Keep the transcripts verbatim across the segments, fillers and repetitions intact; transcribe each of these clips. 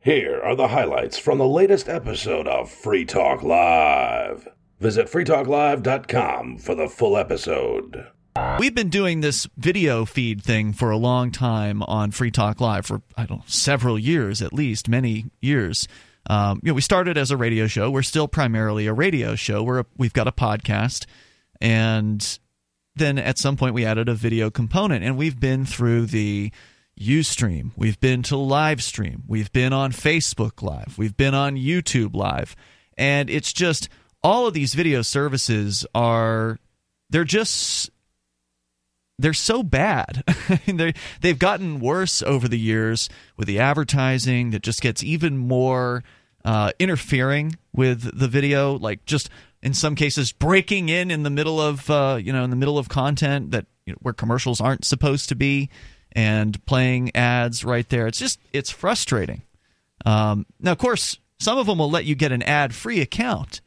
Here are the highlights from the latest episode of Free Talk Live. Visit free talk live dot com for the full episode. We've been doing this video feed thing for a long time on Free Talk Live for, I don't know, several years at least, many years. Um, you know, we started as a radio show. We're still primarily a radio show. We're a, we've got a podcast, and then at some point we added a video component, and we've been through the Ustream. We've been to Livestream. We've been on Facebook Live. We've been on YouTube Live. And it's just, all of these video services are, they're just, they're so bad. they they've gotten worse over the years with the advertising that just gets even more uh, interfering with the video, like just in some cases breaking in in the middle of, uh, you know, in the middle of content that, you know, where commercials aren't supposed to be, and playing ads right there. It's just, it's frustrating. Um, now, of course, some of them will let you get an ad-free account.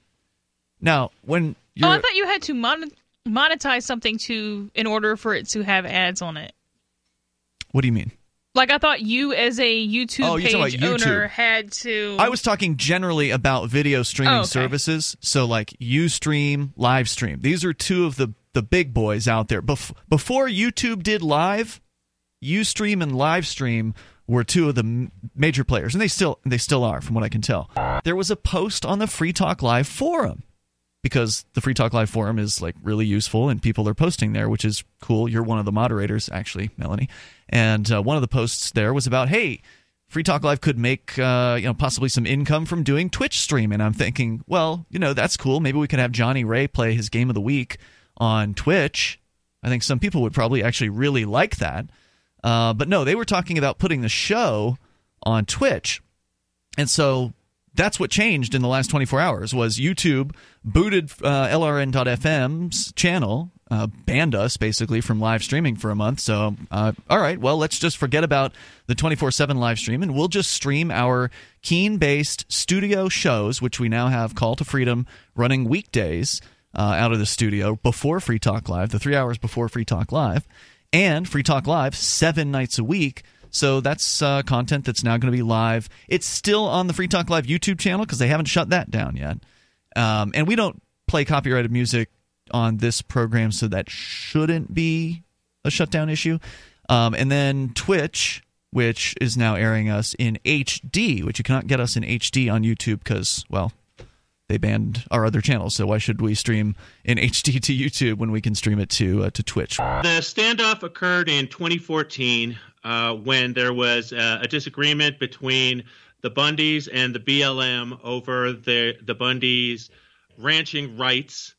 Now, when you're... Oh, I thought you had to mon- monetize something to in order for it to have ads on it. What do you mean? Like, I thought you, as a YouTube oh, page YouTube. owner, had to... I was talking generally about video streaming oh, okay. services. So, like, Ustream, Livestream. These are two of the, the big boys out there. Bef- before YouTube did Live... Ustream and Livestream were two of the m- major players, and they still they still are, from what I can tell. There was a post on the Free Talk Live forum, because the Free Talk Live forum is like really useful, and people are posting there, which is cool. You're one of the moderators, actually, Melanie. And uh, one of the posts there was about, hey, Free Talk Live could make uh, you know possibly some income from doing Twitch stream. And I'm thinking, well, you know, that's cool. Maybe we could have Johnny Ray play his Game of the Week on Twitch. I think some people would probably actually really like that. Uh, but no, they were talking about putting the show on Twitch. And so that's what changed in the last twenty-four hours was YouTube booted uh, L R N dot F M's channel, uh, banned us basically from live streaming for a month. So, uh, all right, well, let's just forget about the twenty-four seven live stream, and we'll just stream our Keene-based studio shows, which we now have Call to Freedom running weekdays uh, out of the studio before Free Talk Live, the three hours before Free Talk Live. And Free Talk Live seven nights a week. So that's uh, content that's now going to be live. It's still on the Free Talk Live YouTube channel because they haven't shut that down yet. Um, and we don't play copyrighted music on this program, so that shouldn't be a shutdown issue. Um, and then Twitch, which is now airing us in H D, which you cannot get us in H D on YouTube because, well, they banned our other channels, so why should we stream in H D to YouTube when we can stream it to uh, to Twitch? The standoff occurred in twenty fourteen uh, when there was uh, a disagreement between the Bundys and the B L M over the, the Bundys' ranching rights.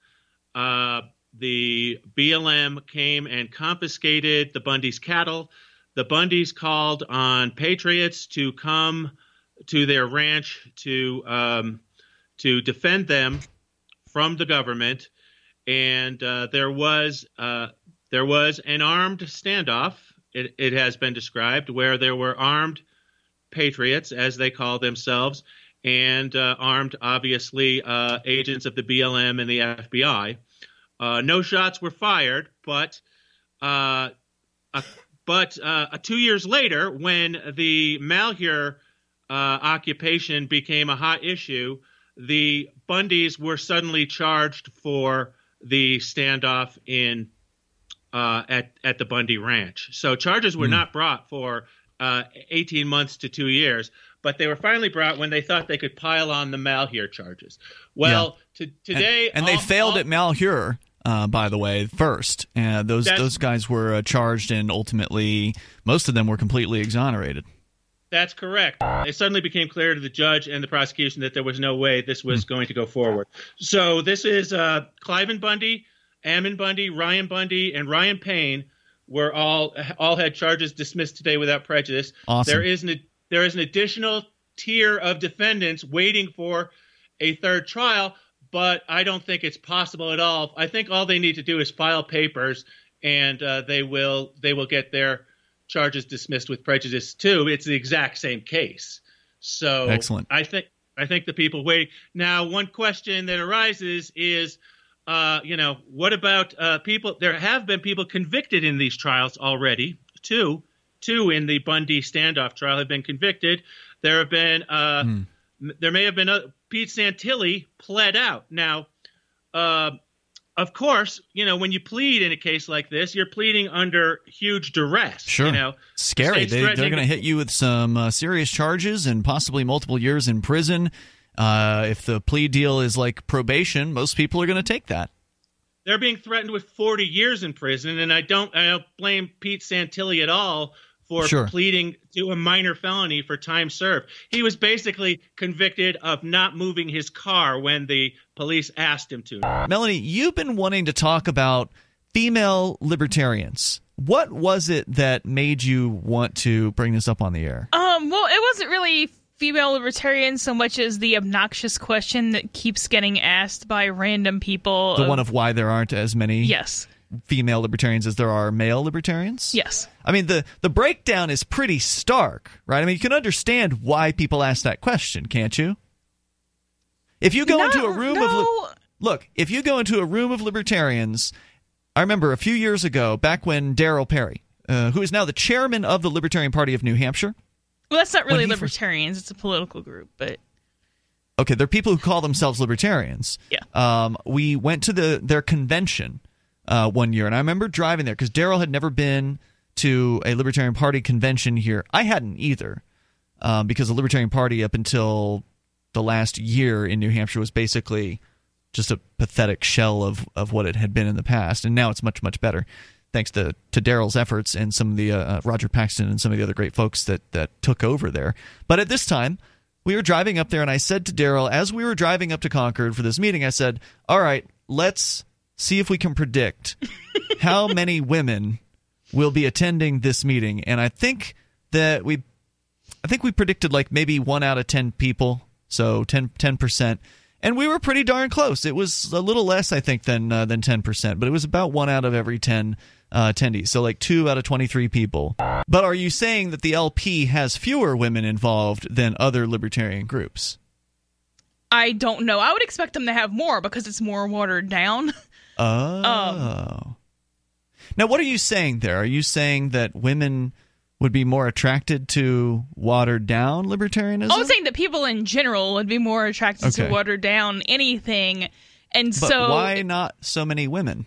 Uh, the B L M came and confiscated the Bundys' cattle. The Bundys called on patriots to come to their ranch to... Um, to defend them from the government, and uh, there was uh, there was an armed standoff, it, it has been described, where there were armed patriots, as they call themselves, and uh, armed, obviously, uh, agents of the B L M and the F B I. Uh, no shots were fired, but uh, uh, but uh, two years later, when the Malheur uh, occupation became a hot issue, the Bundys were suddenly charged for the standoff in uh, at at the Bundy Ranch. So charges were mm. not brought for uh, eighteen months to two years, but they were finally brought when they thought they could pile on the Malheur charges. Well, yeah. to, today, and, and they all, failed all, at Malheur, uh, by the way, first. Uh, those those guys were uh, charged, and ultimately, most of them were completely exonerated. That's correct. It suddenly became clear to the judge and the prosecution that there was no way this was going to go forward. So this is uh, Cliven Bundy, Ammon Bundy, Ryan Bundy, and Ryan Payne were all all had charges dismissed today without prejudice. Awesome. There is an there is an additional tier of defendants waiting for a third trial, but I don't think it's possible at all. I think all they need to do is file papers, and uh, they will they will get their charges dismissed with prejudice too. It's the exact same case. So excellent. I think I think the people waiting now. One question that arises is, uh, you know, what about uh, people? There have been people convicted in these trials already. Two, two in the Bundy standoff trial have been convicted. There have been, uh, Hmm. there may have been, a, Pete Santilli pled out. Now, uh, of course, you know, when you plead in a case like this, you're pleading under huge duress. Sure. You know, Scary. The They, they're going to to hit you with some uh, serious charges and possibly multiple years in prison. Uh, if the plea deal is like probation, most people are going to take that. They're being threatened with forty years in prison, and I don't, I don't blame Pete Santilli at all for Sure. pleading to a minor felony for time served. He was basically convicted of not moving his car when the police asked him to. Melanie, you've been wanting to talk about female libertarians. What was it that made you want to bring this up on the air? Um, well, it wasn't really female libertarians so much as the obnoxious question that keeps getting asked by random people. The of, one of why there aren't as many Yes. female libertarians as there are male libertarians? Yes. I mean, the, the breakdown is pretty stark, right? I mean, you can understand why people ask that question, can't you? If you go Not- into a room no. of... Li- Look, if you go into a room of libertarians... I remember a few years ago, back when Darryl Perry, uh, who is now the chairman of the Libertarian Party of New Hampshire... Well, that's not really When he first- libertarians. It's a political group, but Okay, they're people who call themselves libertarians. Yeah. Um, we went to the their convention uh, one year, and I remember driving there because Darryl had never been to a Libertarian Party convention here. I hadn't either, um, because the Libertarian Party up until the last year in New Hampshire was basically just a pathetic shell of, of what it had been in the past, and now it's much, much better, thanks to, to Darryl's efforts and some of the uh, Roger Paxton and some of the other great folks that, that took over there. But at this time, we were driving up there, and I said to Darryl, as we were driving up to Concord for this meeting, I said, all right, let's see if we can predict how many women will be attending this meeting. And I think that we I think we predicted like maybe one out of ten people, so ten percent. And we were pretty darn close. It was a little less, I think, than uh, than ten percent, but it was about one out of every ten uh, attendees, so like two out of twenty-three people. But are you saying that the L P has fewer women involved than other libertarian groups? I don't know. I would expect them to have more because it's more watered down. Oh. Um, now, what are you saying there? Are you saying that women would be more attracted to watered-down libertarianism? I was saying that people in general would be more attracted Okay. to watered down anything. And But so why not so many women?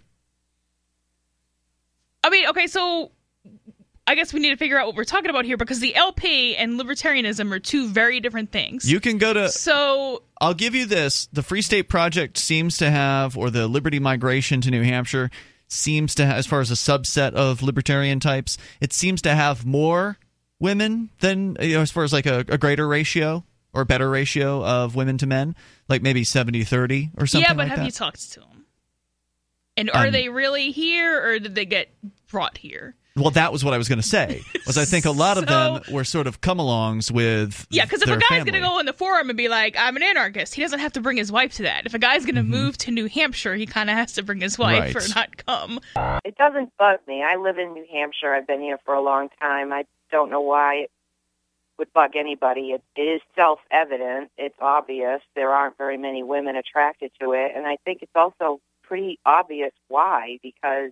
I mean, okay, so I guess we need to figure out what we're talking about here because the L P and libertarianism are two very different things. You can go to... So I'll give you this. The Free State Project seems to have, or the Liberty Migration to New Hampshire seems to have, as far as a subset of libertarian types, it seems to have more women than, you know, as far as like a, a greater ratio or better ratio of women to men, like maybe seventy thirty or something yeah, but like have that. you talked to them? And are Um, they really here or did they get brought here? Well, that was what I was going to say. Was I think a lot of them So- were sort of come-alongs with Yeah, because if their a guy's family. going to go in the forum and be like, I'm an anarchist, he doesn't have to bring his wife to that. If a guy's going to Mm-hmm. move to New Hampshire, he kind of has to bring his wife Right. or not come. It doesn't bug me. I live in New Hampshire. I've been here for a long time. I don't know why it would bug anybody. It, it is self-evident. It's obvious. There aren't very many women attracted to it. And I think it's also pretty obvious why, because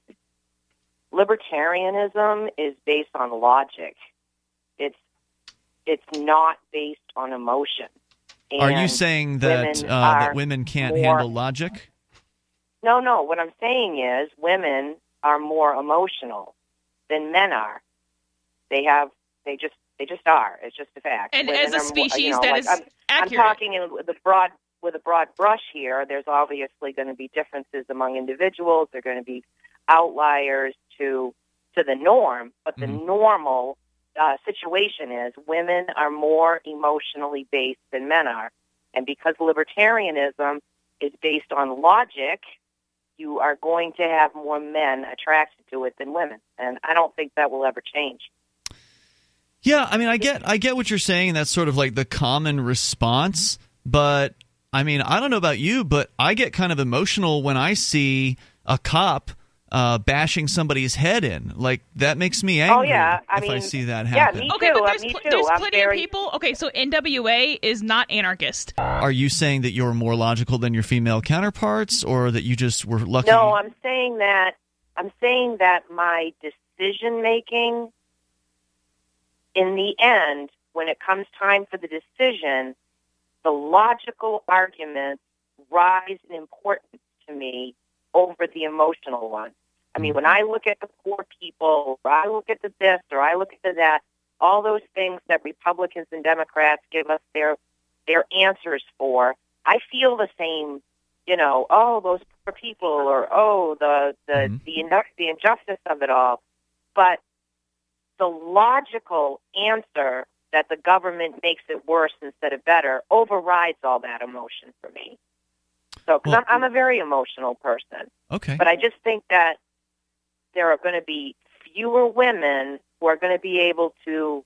libertarianism is based on logic. It's it's not based on emotion. Are you And saying that women uh, are that women can't more- handle logic? No, no. What I'm saying is women are more emotional than men are. They have, they just, they just are. It's just a fact. And Women as a are more- species, you know, that like, is I'm, accurate. I'm talking in, with a broad, with a broad brush here. There's obviously going to be differences among individuals. There are going to be outliers to to the norm, but the Mhm. normal uh, situation is women are more emotionally based than men are, and because libertarianism is based on logic, you are going to have more men attracted to it than women, and I don't think that will ever change. Yeah, I mean, I get, I get what you're saying. That's sort of like the common response. But I mean, I don't know about you, but I get kind of emotional when I see a cop uh, bashing somebody's head in. Like that makes me angry. Oh, yeah. I if I mean, see that yeah, happen. me Okay, too. but uh, there's, me pl- too. there's I'm plenty very- of people. Okay, so N W A is not anarchist. Are you saying that you're more logical than your female counterparts, or that you just were lucky? No, I'm saying that I'm saying that my decision making in the end when it comes time for the decision, the logical arguments rise in importance to me over the emotional ones. I mean, when I look at the poor people, or I look at the this, or I look at the that, all those things that Republicans and Democrats give us their their answers for, I feel the same, you know, oh, those poor people, or oh, the the Mm-hmm. the, inu- the injustice of it all. But the logical answer that the government makes it worse instead of better overrides all that emotion for me. So, because Well- I'm, I'm a very emotional person. Okay. But I just think that there are going to be fewer women who are going to be able to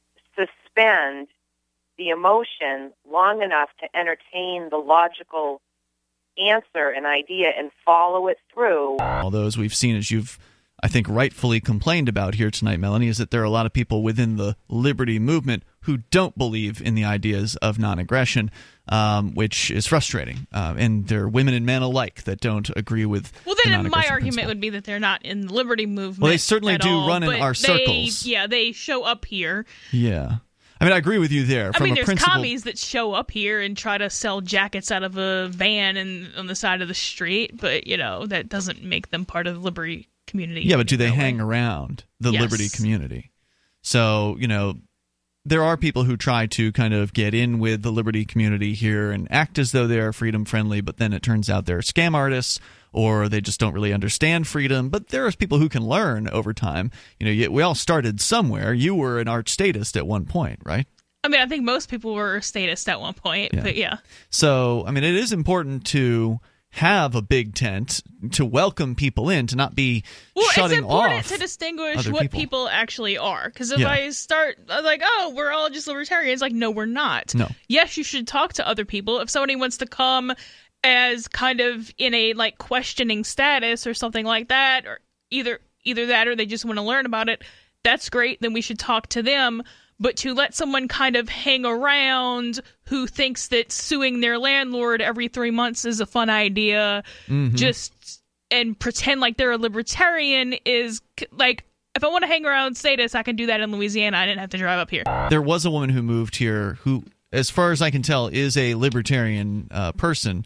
suspend the emotion long enough to entertain the logical answer and idea and follow it through. Although, as we've seen, as you've, I think, rightfully complained about here tonight, Melanie, is that there are a lot of people within the liberty movement who don't believe in the ideas of non-aggression, um, which is frustrating. Uh, and there are women and men alike that don't agree with Well, the then my non-aggression argument principle. would be that they're not in the liberty movement. Well, they certainly at do all, run in but our they- circles. Yeah, they show up here. Yeah. I mean, I agree with you there. I From mean, a there's principle, commies that show up here and try to sell jackets out of a van and on the side of the street, but you know that doesn't make them part of the liberty community. Yeah, but do in they no hang way. around the Yes. liberty community? So, you know, there are people who try to kind of get in with the liberty community here and act as though they are freedom friendly, but then it turns out they're scam artists or they just don't really understand freedom. But there are people who can learn over time. You know, you- we all started somewhere. You were an arch statist at one point, right? I mean, I think most people were statist at one point, Yeah. but yeah. So, I mean, it is important to have a big tent to welcome people in, to not be Well, shutting it's important off to distinguish other what people. people. actually are. Because if Yeah. I start uh, like, oh, we're all just libertarians, like, no, we're not. No. Yes, you should talk to other people. If somebody wants to come as kind of in a like questioning status or something like that, or either either that or they just want to learn about it, that's great. Then we should talk to them. But to let someone kind of hang around who thinks that suing their landlord every three months is a fun idea, Mhm. just and pretend like they're a libertarian is c- like, if I want to hang around status, I can do that in Louisiana. I didn't have to drive up here. There was a woman who moved here who, as far as I can tell, is a libertarian uh, person,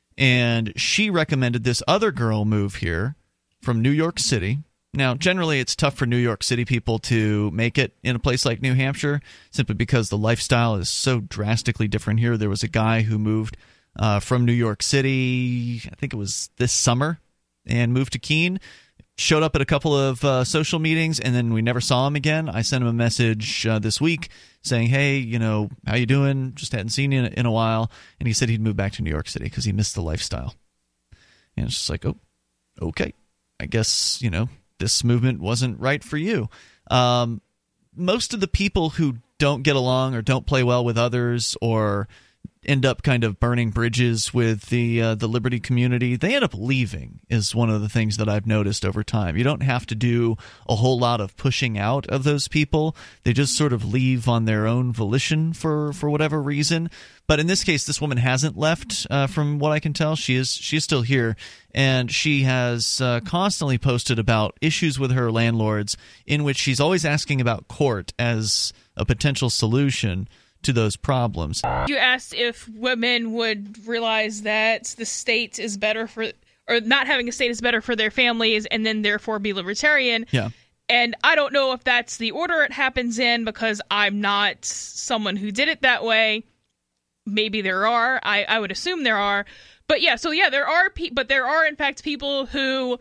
and she recommended this other girl move here from New York City. Now, generally, it's tough for New York City people to make it in a place like New Hampshire, simply because the lifestyle is so drastically different here. There was a guy who moved uh, from New York City, I think it was this summer, and moved to Keene. Showed up at a couple of uh, social meetings, and then we never saw him again. I sent him a message uh, this week saying, hey, you know, how you doing? Just hadn't seen you in, in a while. And he said he'd move back to New York City because he missed the lifestyle. And it's just like, oh, okay. I guess, you know, this movement wasn't right for you. Um, most of the people who don't get along or don't play well with others or end up kind of burning bridges with the uh, the liberty community, they end up leaving, is one of the things that I've noticed over time. You don't have to do a whole lot of pushing out of those people. They just sort of leave on their own volition for, for whatever reason. But in this case, this woman hasn't left, uh, from what I can tell. She is she is still here, and she has uh, constantly posted about issues with her landlords, in which she's always asking about court as a potential solution to those problems. You asked if women would realize that the state is better for, or not having a state is better for their families, and then therefore be libertarian. Yeah. And I don't know if that's the order it happens in, because I'm not someone who did it that way. Maybe there are. I, I would assume there are. But yeah, so yeah, there are pe- but there are in fact people who,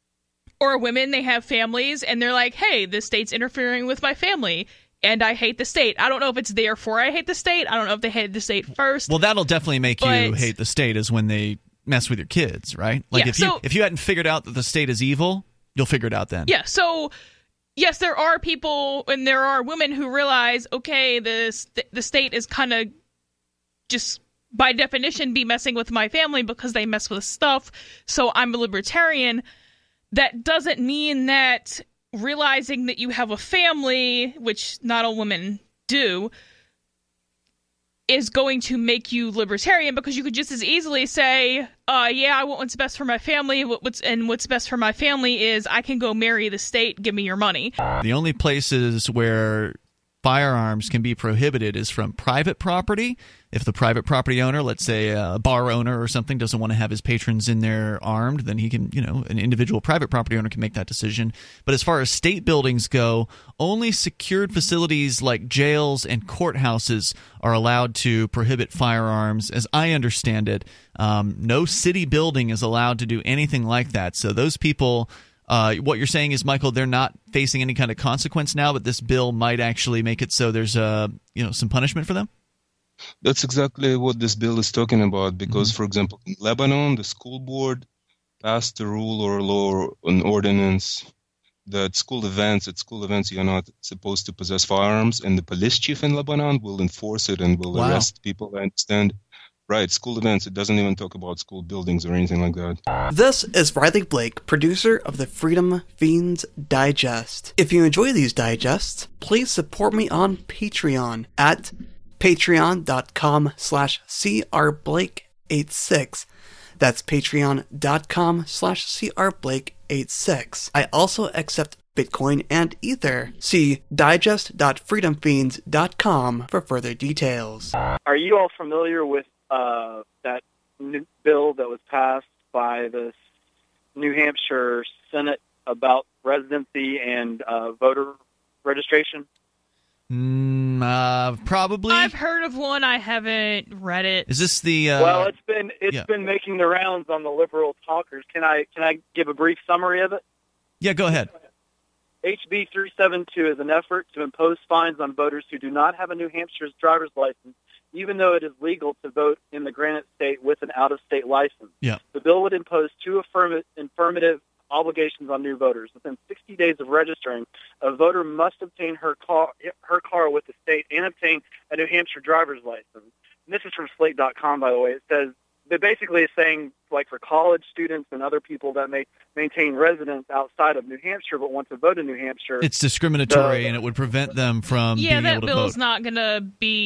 or women, they have families and they're like, hey, the state's interfering with my family and I hate the state. I don't know if it's therefore I hate the state. I don't know if they hated the state first. Well, that'll definitely make you But- hate the state, is when they mess with your kids, right? Like Yeah, if you so- if you hadn't figured out that the state is evil, you'll figure it out then. Yeah, so yes, there are people and there are women who realize, okay, the st- the state is kind of just by definition be messing with my family because they mess with stuff, so I'm a libertarian. That doesn't mean that realizing that you have a family, which not all women do, is going to make you libertarian, because you could just as easily say, uh, yeah, I want what's best for my family, what- what's and what's best for my family is I can go marry the state, give me your money. The only places where firearms can be prohibited is from private property. If the private property owner, let's say a bar owner or something, doesn't want to have his patrons in there armed, then he can, you know, an individual private property owner can make that decision. But as far as state buildings go, only secured facilities like jails and courthouses are allowed to prohibit firearms, as I understand it. Um, no city building is allowed to do anything like that. So those people, uh, what you're saying is, Michael, they're not facing any kind of consequence now, but this bill might actually make it so there's uh, you know, some punishment for them? That's exactly what this bill is talking about, because, mm-hmm. for example, in Lebanon, the school board passed a rule or law or an ordinance that school events, at school events, you're not supposed to possess firearms, and the police chief in Lebanon will enforce it and will wow. arrest people, I understand. Right, school events. It doesn't even talk about school buildings or anything like that. This is Riley Blake, producer of the Freedom Fiends Digest. If you enjoy these digests, please support me on Patreon at patreon.com slash crblake86. That's patreon.com slash crblake86. I also accept Bitcoin and Ether. See digest dot freedom fiends dot com for further details. Are you all familiar with uh, that new bill that was passed by the New Hampshire Senate about residency and uh, voter registration? Mm, uh, probably. I've heard of one. I haven't read it. Is this the? Uh, well, it's been it's yeah. been making the rounds on the liberal talkers. Can I can I give a brief summary of it? Yeah, go ahead. H B three seventy-two is an effort to impose fines on voters who do not have a New Hampshire's driver's license, even though it is legal to vote in the granite state with an out-of-state license. Yeah. The bill would impose two affirmative, affirmative obligations on new voters. Within sixty days of registering, a voter must obtain her car, her car with the state and obtain a New Hampshire driver's license. And this is from slate dot com, by the way. It says, it basically is saying, like, for college students and other people that may maintain residence outside of New Hampshire but want to vote in New Hampshire. It's discriminatory, the, and it would prevent them from yeah, being able to vote. Yeah, that bill's not going to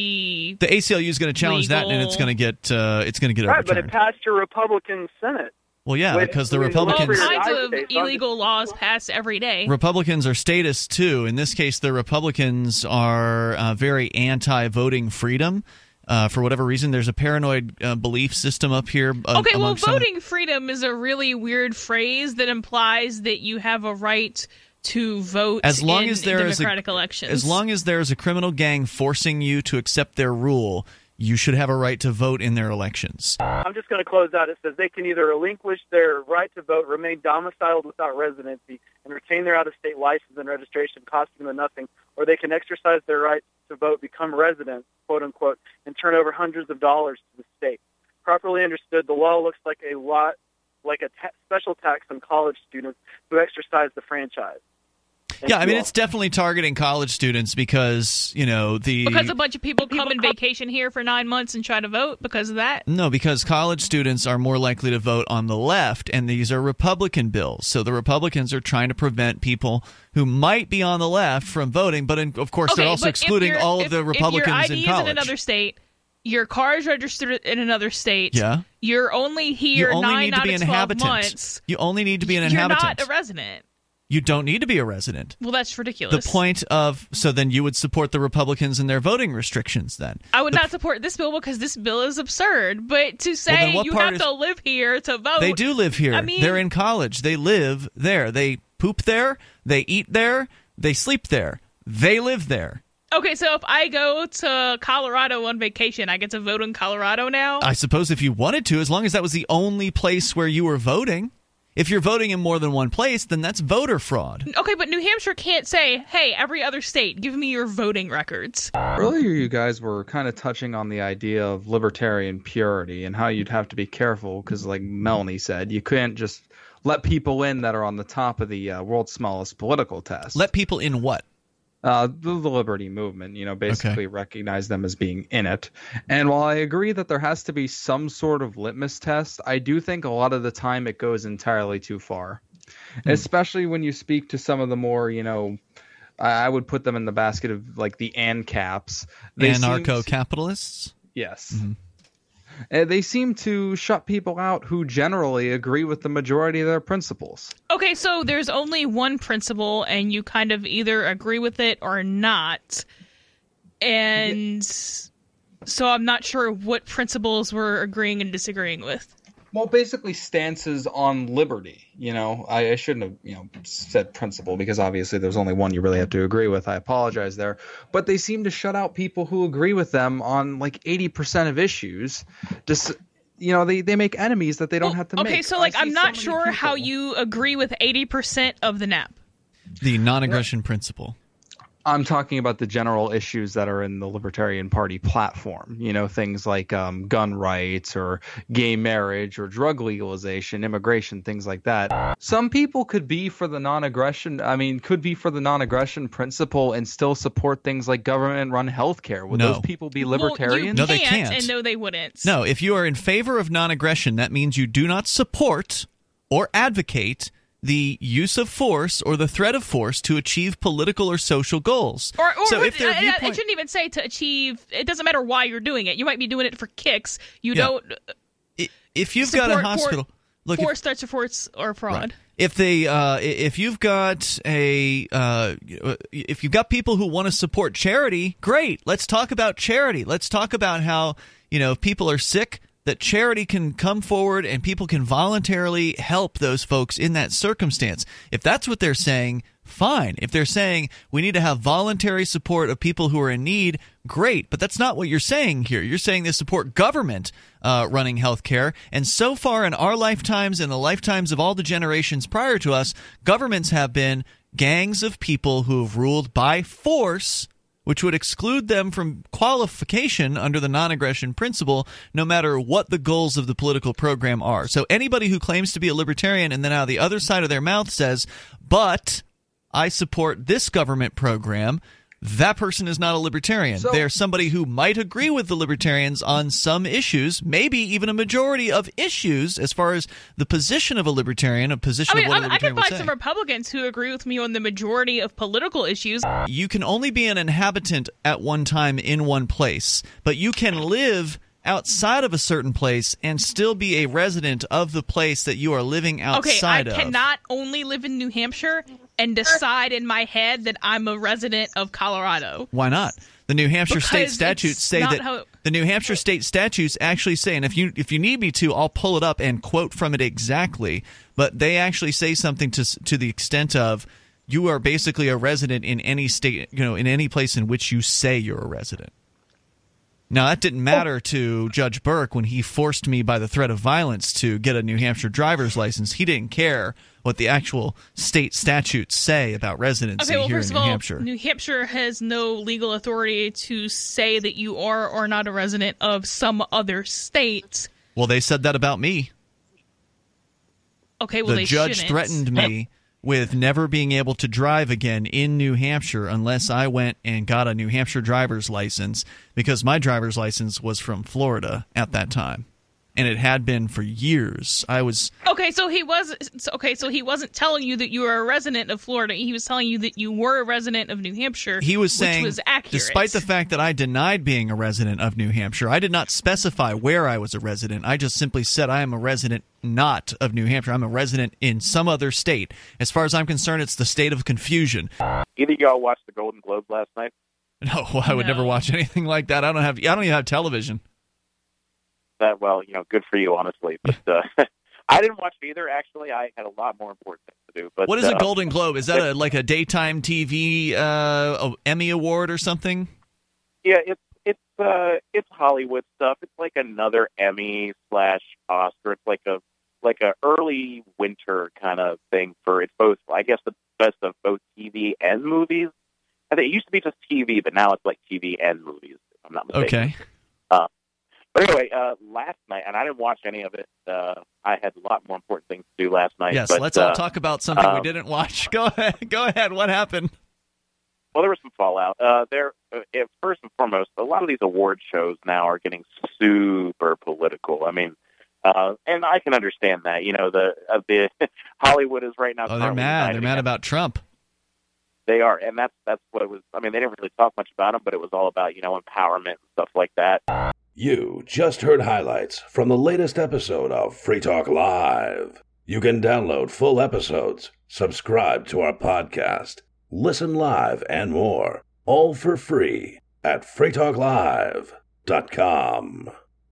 be The A C L U is going to challenge legal. that, and it's going to get uh, it's going to get right, overturned. But it passed your Republican Senate. Well, yeah, With, because the with Republicans... All kinds of illegal laws pass every day. Republicans are statists, too. In this case, the Republicans are uh, very anti-voting freedom. Uh, for whatever reason, there's a paranoid uh, belief system up here. Uh, okay, well, voting some... freedom is a really weird phrase that implies that you have a right to vote as long in as there democratic is a, elections. As long as there is a criminal gang forcing you to accept their rule, you should have a right to vote in their elections. I'm just going to close out. It says they can either relinquish their right to vote, remain domiciled without residency, and retain their out-of-state license and registration costing them nothing, or they can exercise their right to vote, become residents, quote-unquote, and turn over hundreds of dollars to the state. Properly understood, the law looks like a lot like a ta- special tax on college students who exercise the franchise. Yeah, I mean, it's definitely targeting college students because, you know, the... Because a bunch of people come and vacation here for nine months and try to vote because of that? No, because college students are more likely to vote on the left, and these are Republican bills. So the Republicans are trying to prevent people who might be on the left from voting, but in, of course okay, they're also excluding all of if, the Republicans in college. If your I D in college. is in another state, your car is registered in another state, yeah. you're only here you only nine need to out be of an twelve inhabitant. months. You only need to be an you're inhabitant. You're not a resident. You don't need to be a resident. Well, that's ridiculous. The point of so then you would support the Republicans and their voting restrictions then. I would the, not support this bill because this bill is absurd. But to say well, you have is, to live here to vote. They do live here. I mean, they're in college. They live there. They poop there. They eat there. They sleep there. They live there. Okay, so if I go to Colorado on vacation, I get to vote in Colorado now? I suppose if you wanted to, as long as that was the only place where you were voting. If you're voting in more than one place, then that's voter fraud. Okay, but New Hampshire can't say, hey, every other state, give me your voting records. Earlier, you guys were kind of touching on the idea of libertarian purity and how you'd have to be careful because, like Melanie said, you couldn't just let people in that are on the top of the uh, world's smallest political test. Let people in what? Uh, the, the liberty movement, you know, basically okay. recognize them as being in it. And while I agree that there has to be some sort of litmus test, I do think a lot of the time it goes entirely too far, mm. especially when you speak to some of the more, you know, I would put them in the basket of like the ANCAPs. They Anarcho-capitalists? Seem, yes. Mm-hmm. Uh, they seem to shut people out who generally agree with the majority of their principles. Okay, so there's only one principle, and you kind of either agree with it or not. And so I'm not sure what principles we're agreeing and disagreeing with. Well, basically stances on liberty. You know, I, I shouldn't have, you know, said principle because obviously there's only one you really have to agree with. I apologize there. But they seem to shut out people who agree with them on like eighty percent of issues. Just, you know, they, they make enemies that they don't well, have to okay, make. Okay, so like I'm not so sure people. how you agree with eighty percent of the N A P. The non-aggression right. principle. I'm talking about the general issues that are in the Libertarian Party platform. You know, things like um, gun rights or gay marriage or drug legalization, immigration, things like that. Some people could be for the non-aggression. I mean, could be for the non-aggression principle and still support things like government-run healthcare. Would no. those people be libertarians? Well, no, they can't. And no, they wouldn't. No, if you are in favor of non-aggression, that means you do not support or advocate the use of force or the threat of force to achieve political or social goals. Or, or so if their I, viewpoint... I shouldn't even say to achieve. It doesn't matter why you're doing it. You might be doing it for kicks. You yeah. don't. If you've got a hospital, for, look, force, if, threats, or force or fraud. Right. If they, uh, if you've got a, uh, if you've got people who want to support charity, great. Let's talk about charity. Let's talk about how, you know, if people are sick, that charity can come forward and people can voluntarily help those folks in that circumstance. If that's what they're saying, fine. If they're saying we need to have voluntary support of people who are in need, great. But that's not what you're saying here. You're saying they support government uh, running health care. And so far in our lifetimes and the lifetimes of all the generations prior to us, governments have been gangs of people who have ruled by force, which would exclude them from qualification under the non-aggression principle, no matter what the goals of the political program are. So anybody who claims to be a libertarian and then out of the other side of their mouth says, but I support this government program, that person is not a libertarian. So, they're somebody who might agree with the libertarians on some issues, maybe even a majority of issues as far as the position of a libertarian, a position I mean, of what a I, libertarian I can find would some say. Republicans who agree with me on the majority of political issues. You can only be an inhabitant at one time in one place, but you can live outside of a certain place and still be a resident of the place that you are living outside of. Okay, I cannot only live in New Hampshire and decide in my head that I'm a resident of Colorado. Why not? The New Hampshire because state statutes say that how... the New Hampshire state statutes actually say, and if you if you need me to, I'll pull it up and quote from it exactly, but they actually say something to to the extent of you are basically a resident in any state, you know, in any place in which you say you're a resident. Now, that didn't matter to Judge Burke when he forced me by the threat of violence to get a New Hampshire driver's license. He didn't care what the actual state statutes say about residency okay, well, here first in New of all, Hampshire. New Hampshire has no legal authority to say that you are or not a resident of some other state. Well, they said that about me. Okay, well, the they judge shouldn't. threatened me with never being able to drive again in New Hampshire unless I went and got a New Hampshire driver's license, because my driver's license was from Florida at that time, and it had been for years. I was okay. So he was so, okay. So he wasn't telling you that you were a resident of Florida. He was telling you that you were a resident of New Hampshire. He was saying, which was accurate. Despite the fact that I denied being a resident of New Hampshire, I did not specify where I was a resident. I just simply said I am a resident not of New Hampshire. I'm a resident in some other state. As far as I'm concerned, it's the state of confusion. Either of y'all watched the Golden Globes last night? No, I would No. never watch anything like that. I don't have. I don't even have television. That well, you know, good for you, honestly. But uh, I didn't watch it either. Actually, I had a lot more important things to do. But What is uh, a Golden Globe? Is that a, like a daytime T V uh, Emmy award or something? Yeah, it's it's uh, it's Hollywood stuff. It's like another Emmy slash Oscar. It's like a like a early winter kind of thing for it's both. I guess the best of both T V and movies. I think it used to be just T V, but now it's like T V and movies. If I'm not mistaken. Okay. Uh, But anyway, uh, last night, and I didn't watch any of it. Uh, I had a lot more important things to do last night. Yes, but, let's uh, all talk about something um, we didn't watch. Go ahead. Go ahead. What happened? Well, there was some fallout. Uh, there, uh, it, first and foremost, a lot of these award shows now are getting super political. I mean, uh, and I can understand that. You know, the uh, the Hollywood is right now. Oh, they're mad. They're mad about Trump. They are, and that's that's what it was. I mean, they didn't really talk much about him, but it was all about, you know, empowerment and stuff like that. You just heard highlights from the latest episode of Free Talk Live. You can download full episodes, subscribe to our podcast, listen live, and more, all for free at free talk live dot com.